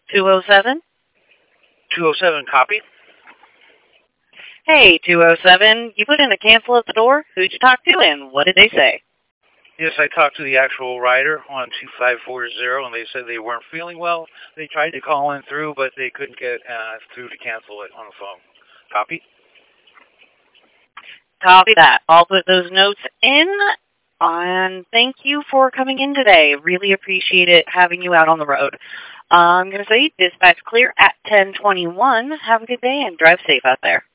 207? 207, copy. Hey, 207, you put in a cancel at the door? Who'd you talk to and what did they say? Yes, I talked to the actual rider on 2540, and they said they weren't feeling well. They tried to call in through, but they couldn't get through to cancel it on the phone. Copy? Copy that. I'll put those notes in, and thank you for coming in today. Really appreciate it having you out on the road. I'm going to say dispatch clear at 10:21. Have a good day and drive safe out there.